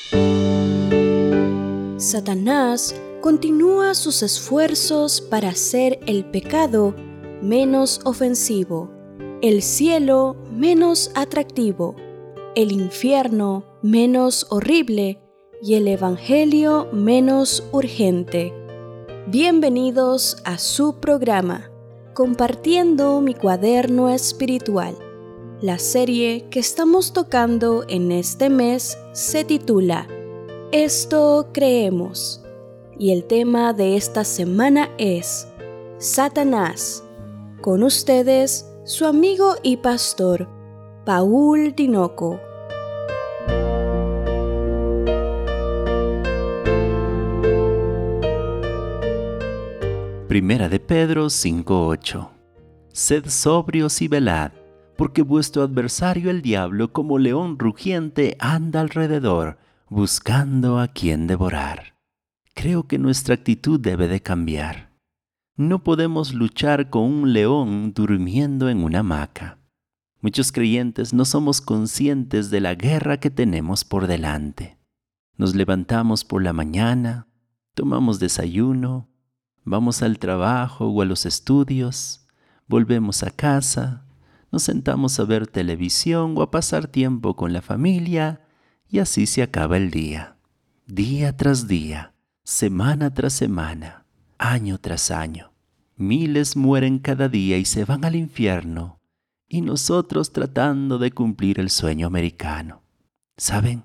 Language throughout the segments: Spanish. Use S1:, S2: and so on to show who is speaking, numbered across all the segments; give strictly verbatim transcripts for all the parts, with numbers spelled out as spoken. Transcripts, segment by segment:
S1: Satanás continúa sus esfuerzos para hacer el pecado menos ofensivo, el cielo menos atractivo, el infierno menos horrible y el evangelio menos urgente. Bienvenidos a su programa, Compartiendo mi cuaderno espiritual. La serie que estamos tocando en este mes se titula Esto creemos, y el tema de esta semana es Satanás. Con ustedes, su amigo y pastor, Paul Tinoco.
S2: Primera de Pedro cinco ocho. Sed sobrios y velad, porque vuestro adversario el diablo, como león rugiente, anda alrededor, buscando a quien devorar. Creo que nuestra actitud debe de cambiar. No podemos luchar con un león durmiendo en una hamaca. Muchos creyentes no somos conscientes de la guerra que tenemos por delante. Nos levantamos por la mañana, tomamos desayuno, vamos al trabajo o a los estudios, volvemos a casa, nos sentamos a ver televisión o a pasar tiempo con la familia y así se acaba el día. Día tras día, semana tras semana, año tras año. Miles mueren cada día y se van al infierno y nosotros tratando de cumplir el sueño americano. ¿Saben?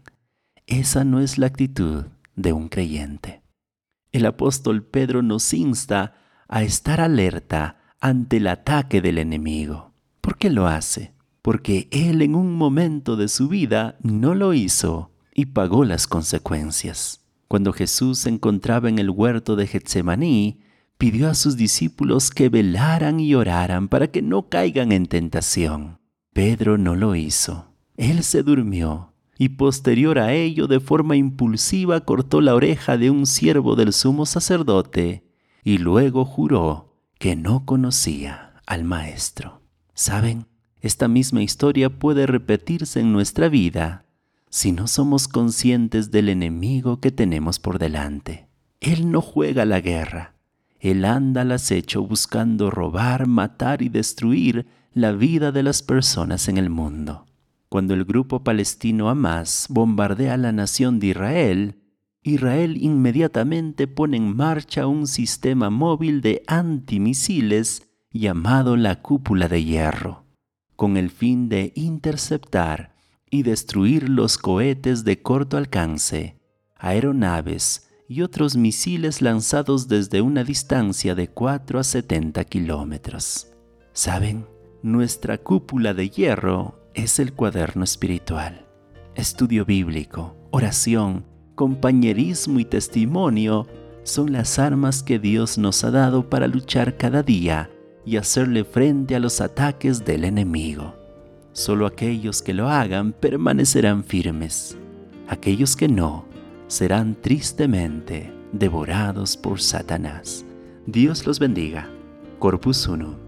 S2: Esa no es la actitud de un creyente. El apóstol Pedro nos insta a estar alerta ante el ataque del enemigo. ¿Por qué lo hace? Porque él en un momento de su vida no lo hizo y pagó las consecuencias. Cuando Jesús se encontraba en el huerto de Getsemaní, pidió a sus discípulos que velaran y oraran para que no caigan en tentación. Pedro no lo hizo. Él se durmió. Y posterior a ello, de forma impulsiva, cortó la oreja de un siervo del sumo sacerdote y luego juró que no conocía al Maestro. ¿Saben? Esta misma historia puede repetirse en nuestra vida si no somos conscientes del enemigo que tenemos por delante. Él no juega la guerra. Él anda al acecho buscando robar, matar y destruir la vida de las personas en el mundo. Cuando el grupo palestino Hamás bombardea la nación de Israel, Israel inmediatamente pone en marcha un sistema móvil de antimisiles llamado la Cúpula de Hierro, con el fin de interceptar y destruir los cohetes de corto alcance, aeronaves y otros misiles lanzados desde una distancia de cuatro a setenta kilómetros. ¿Saben? Nuestra cúpula de hierro es el cuaderno espiritual. Estudio bíblico, oración, compañerismo y testimonio son las armas que Dios nos ha dado para luchar cada día y hacerle frente a los ataques del enemigo. Solo aquellos que lo hagan permanecerán firmes. Aquellos que no, serán tristemente devorados por Satanás. Dios los bendiga. Corpus uno.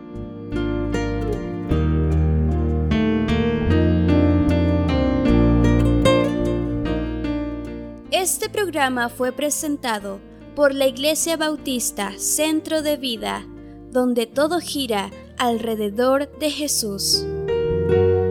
S1: Este programa fue presentado por la Iglesia Bautista Centro de Vida, donde todo gira alrededor de Jesús.